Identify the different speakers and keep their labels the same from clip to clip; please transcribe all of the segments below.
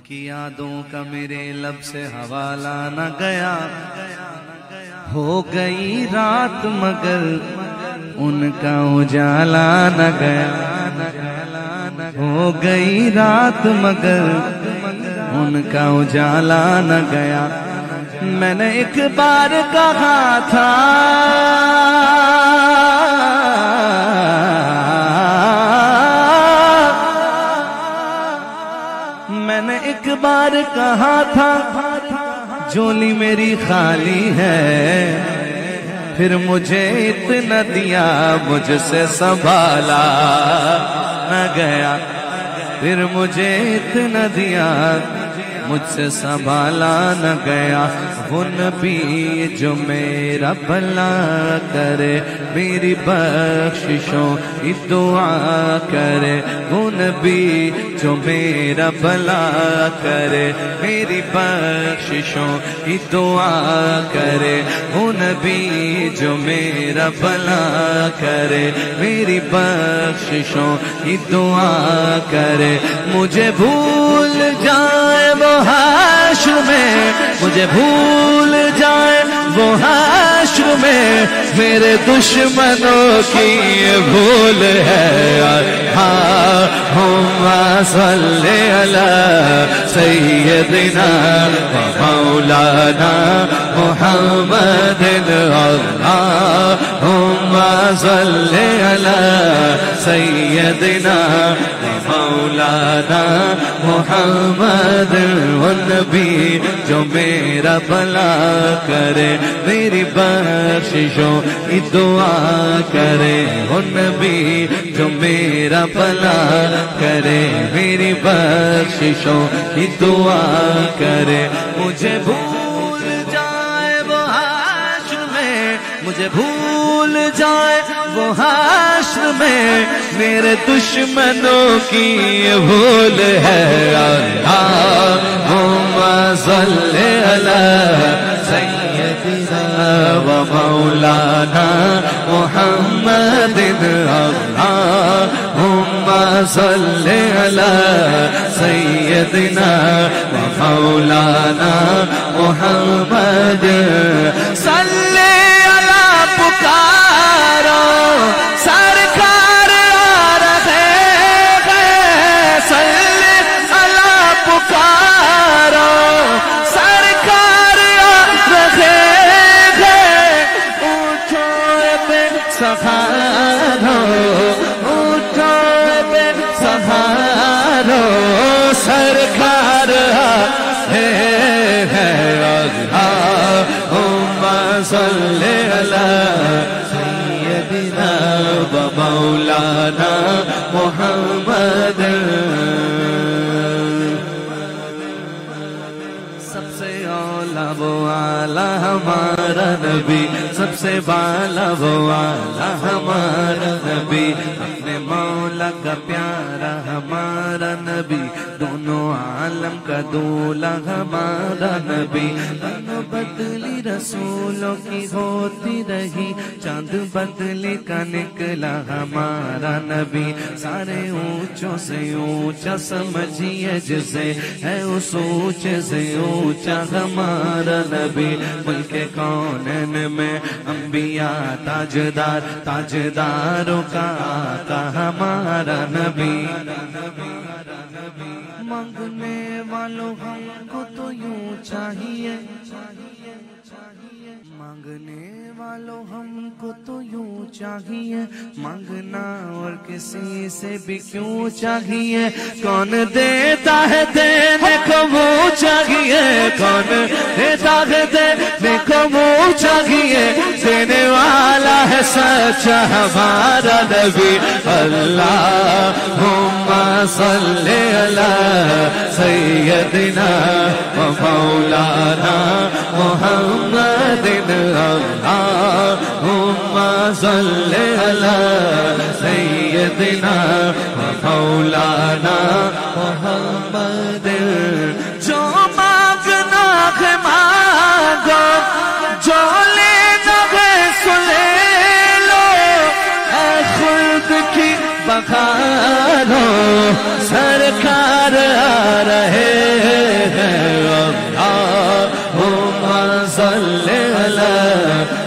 Speaker 1: کی یادوں کا میرے لب سے حوالہ نہ گیا، ہو گئی رات مگر ان کا اجالا نہ گیا، ہو گئی رات مگر ان کا اجالا نہ گیا۔ میں نے ایک بار کہا تھا میں نے ایک بار کہا تھا جھولی میری خالی ہے، پھر مجھے اتنا دیا مجھ سے سنبھالا نہ گیا، پھر مجھے اتنا دیا مجھ سے سنبھالا نہ گیا۔ وہ نبی جو میرا بھلا کرے میری بخششوں کی دعا کرے، وہ نبی جو میرا بھلا کرے میری بخششوں کی دعا کرے، وہ نبی جو میرا بھلا کرے میری بخششوں کی دعا کرے۔ مجھے بھول جائے وہ حشر میں، مجھے بھول جائے وہ حشر میں، میرے دشمنوں کی بھول ہے۔ اللہم صلی علی سیدنا و مولانا محمد، اللہم صلی علی سیدنا و مولانا محمد۔ وہ نبی جو میرا بھلا کرے میری بخششوں کی دعا کرے، وہ نبی جو میرا بھلا کرے میری بخششوں کی دعا کرے۔ مجھے بھول جائے وہ حشر میں، مجھے بھول جائے وہ حشر میں، میرے دشمنوں کی بھول ہے۔ اللہم صلی علی سیدنا و مولانا محمد، اللہم صلی علی سیدنا و مولانا محمد۔ صلی علی پکارو سرکار آ رہے ہیں، صلی علی پکارو سرکار آ رہے ہیں۔ اٹھو بے سہارو، اٹھو بے سہارو سرکار آ رہے ہیں۔ اللہم صلی علی سیدنا و مولانا محمد۔ سب سے اولا وہ اعلیٰ ہمارا نبی، سب سے بالا وہ اعلیٰ ہمارا نبی، اپنے مولا کا پیارا ہمارا نبی، دونوں عالم کا دولا ہمارا نبی۔ بنو بدلی رسولوں کی ہوتی رہی، چاند بدلی کا نکلا ہمارا نبی، سارے اونچوں سے اونچا سمجھیے جسے ہے اس اونچے سے اونچا ہمارا نبی۔ ملک کونین میں انبیاء تاجدار، تاجداروں کا آقا ہمارا نبی۔ مانگنے والوں ہم کو تو یوں چاہیے، مانگنے والوں ہم کو تو یوں چاہیے، مانگنا اور کسی سے بھی کیوں چاہیے، کون دیتا ہے دینے کو وہ چاہیے، کون دیتا ہے دینے کو وہ چاہیے، دینے والا ہے سچا ہمارا نبی۔ اللہم صلی علی سیدنا و مولانا محمد، اللہم صلی علی سیدنا و مولانا محمد۔ جو مانگنا ہے مانگو، جو لینا ہے سو لے لو، اے خلد کی بخارو سرکار آ رہے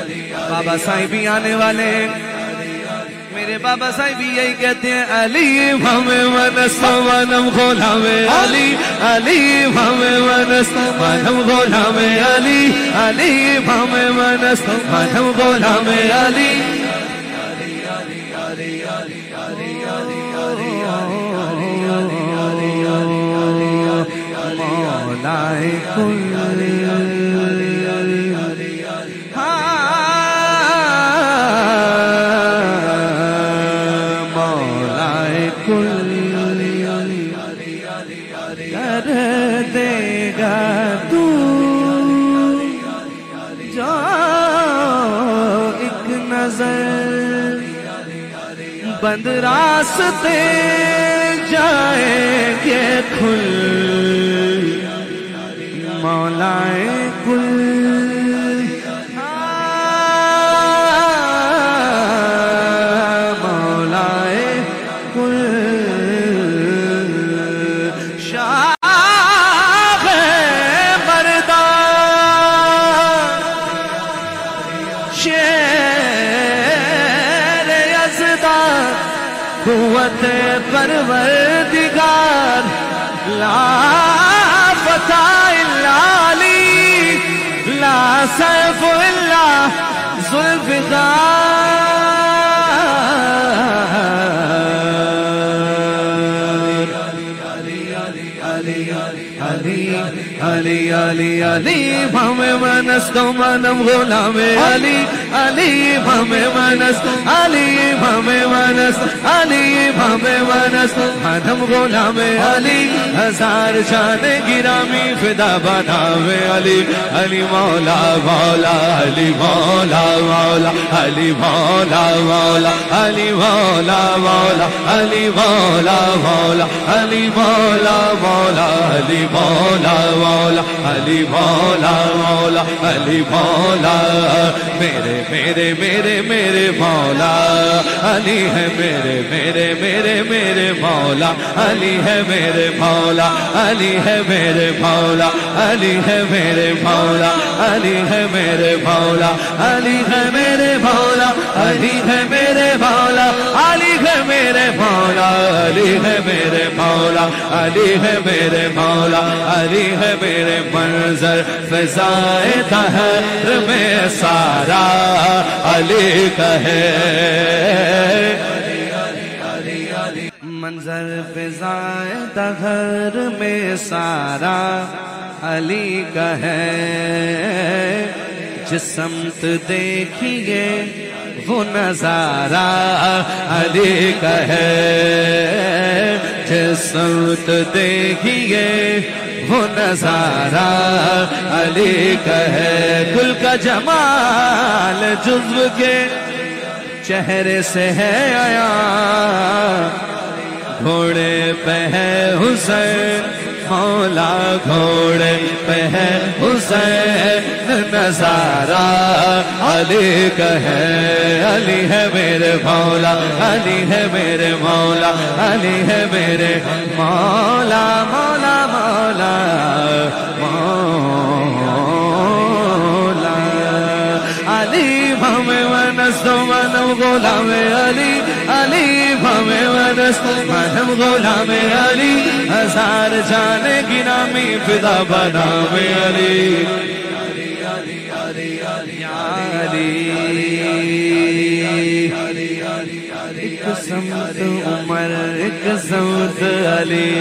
Speaker 1: بابا صاحب بھی آنے والے ہیں، میرے بابا صاحب بھی یہی کہتے ہیں، علی ہمیں ونستمانم غلام علی، علی ہمیں ونستمانم غلام علی، علی ہمیں ونستمانم غلام علی، مولائے کل کر دے گا تو جو ایک نظر بند راستے جائیں گے کھل، مولائے کل مولائے کل قوت پروردگار لا فتح الا علی، لا سیف الا ذوالفقار، علی علی علی ہمیں ونستمانم غلام علی، علی ہمیں ونست، علی ہمیں ونست، علی ہمیں ونستمانم غلام علی، ہزار شان گرامی فدا بناوے علی، علی مولا مولا، علی مولا مولا، علی مولا مولا، علی مولا مولا، علی مولا مولا، علی مولا مولا، علی مولا مولا، علی مولا مولا، علی مولا، میرے میرے میرے میرے مولا علی ہے، میرے میرے میرے میرے مولا علی ہے، میرے مولا علی ہے، میرے مولا علی ہے، میرے مولا علی ہے، میرے مولا علی ہے، میرے مولا علی ہے، میرے مولا علی ہے، میرے مولا علی ہے، میرے مولا علی ہے، میرے مولا علی ہے، میرے منظر فضائے دہر میں سارا علی کا ہے، منظر فضائے دہر میں سارا علی کا ہے، جس سمت دیکھیے وہ نظارہ علی کا ہے، جس سمت دیکھیے وہ نظارہ علی کا ہے، کل کا جمال جزو کے چہرے سے ہے آیا، گھوڑے پہ ہے حسین مولا، گھوڑے پہ ہے حسین نظارہ علی کا ہے، علی ہے میرے مولا علی ہے، میرے مولا علی ہے، میرے مولا مولا مولا مولا علی ہمیں ونستمانم غلام علی، علی ہمیں ونستمانم غلام علی، ہزار جان گرامی فدا بناوے علی، ایک سمت عمر ایک سمت علی،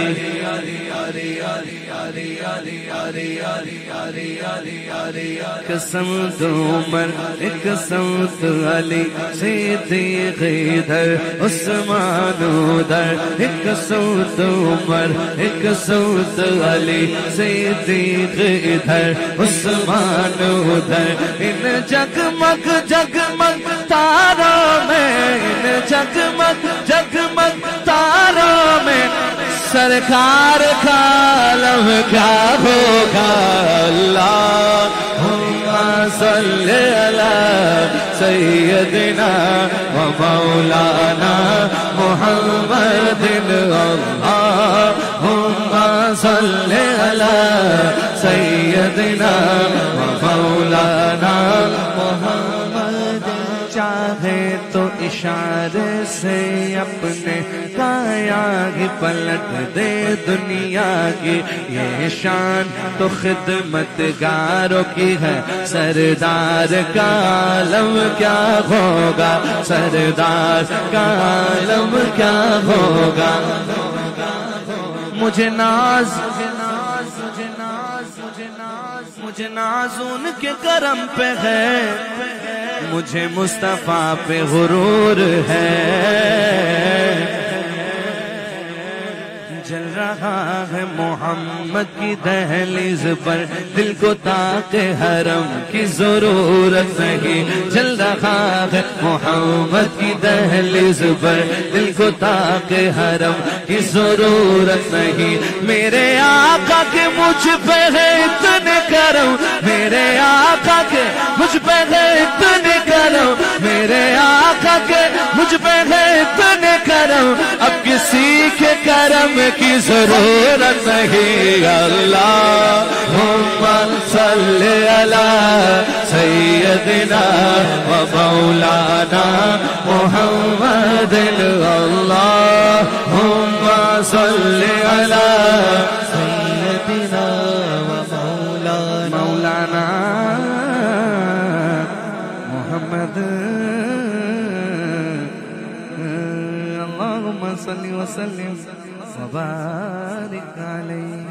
Speaker 1: ایک سمت عمر ایک سمت علی، صدیق ادھر عثمان ادھر، ایک سمت عمر ایک سمت علی، صدیق ادھر عثمان ادھر، ان جگمگ جگمگ تاروں میں، ان جگمگ جگمگ تاروں میں سرکار کا علم کیا ہوگا، اللہم صلی علی سیدنا و مولانا محمد، اللہم صلی علی سیدنا و مولانا محمد اشارے سے اپنے کایا ہی پلٹ دے دنیا کی، یہ شان تو خدمت گاروں کی ہے، سردار کا عالم کیا ہوگا، سردار کا عالم کیا ہوگا۔ مجھے ناز ان کے کرم پہ ہے، مجھے مصطفیٰ پہ غرور ہے، جل رہا ہے محمد کی دہلیز پر، دل کو طاق حرم کی ضرورت نہیں، جل رہا ہے محمد کی دہلیز پر، دل کو طاق حرم کی ضرورت نہیں، میرے آقا کے مجھ پہ ہے اتنے کرم، میرے آقا کے مجھ پہ ہے اتنے کرم، میرے آقا کے مجھ پہ ہے اتنے کرم، اب کسی کے کرم کی ضرورت نہیں۔ اللہم صلی علی سیدنا و مولانا محمد، اللہم صلی علی
Speaker 2: سیدنا و
Speaker 1: مولانا محمد، اللہم صلی وسلم وبارک علیہ۔